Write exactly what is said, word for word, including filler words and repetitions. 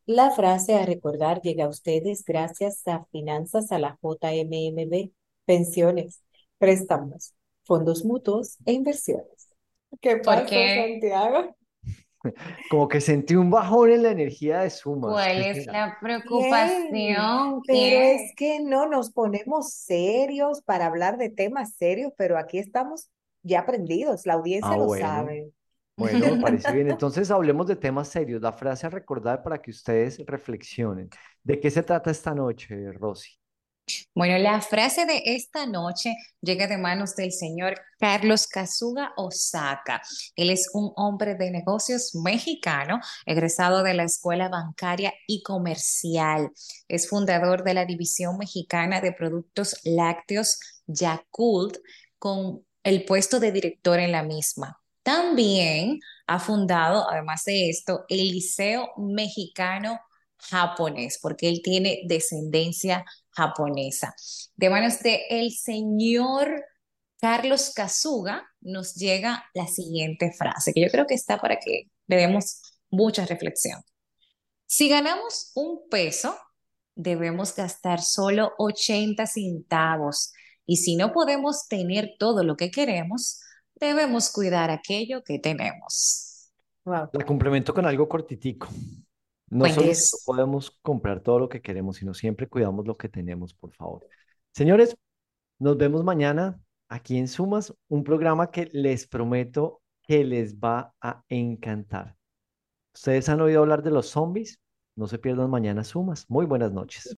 La frase a recordar llega a ustedes gracias a Finanzas a la J M M B, pensiones, préstamos, fondos mutuos e inversiones. ¿Qué pasa, Porque, Santiago? Como que sentí un bajón en la energía de Sumas. ¿cuál ¿Qué es será? la Bien, preocupación? pero es ¿Qué? que no nos ponemos serios para hablar de temas serios, pero aquí estamos ya aprendidos, la Ah, audiencia lo bueno. sabe. Bueno, me parece bien. Entonces hablemos de temas serios. La frase a recordar para que ustedes reflexionen. ¿De qué se trata esta noche, Rosy? Bueno, la frase de esta noche llega de manos del señor Carlos Kazuga Osaka. Él es un hombre de negocios mexicano, egresado de la Escuela Bancaria y Comercial. Es fundador de la División Mexicana de Productos Lácteos Yakult, con el puesto de director en la misma. También ha fundado, además de esto, el Liceo Mexicano Japonés, porque él tiene descendencia japonesa. De manos de el señor Carlos Kazuga nos llega la siguiente frase, que yo creo que está para que le demos mucha reflexión. Si ganamos un peso, debemos gastar solo ochenta centavos. Y si no podemos tener todo lo que queremos, debemos cuidar aquello que tenemos. Wow. La complemento con algo cortitico. No solo que no Cuentes. podemos comprar todo lo que queremos, sino siempre cuidamos lo que tenemos, por favor. Señores, nos vemos mañana aquí en Sumas, un programa que les prometo que les va a encantar. ¿Ustedes han oído hablar de los zombies? No se pierdan mañana Sumas. Muy buenas noches.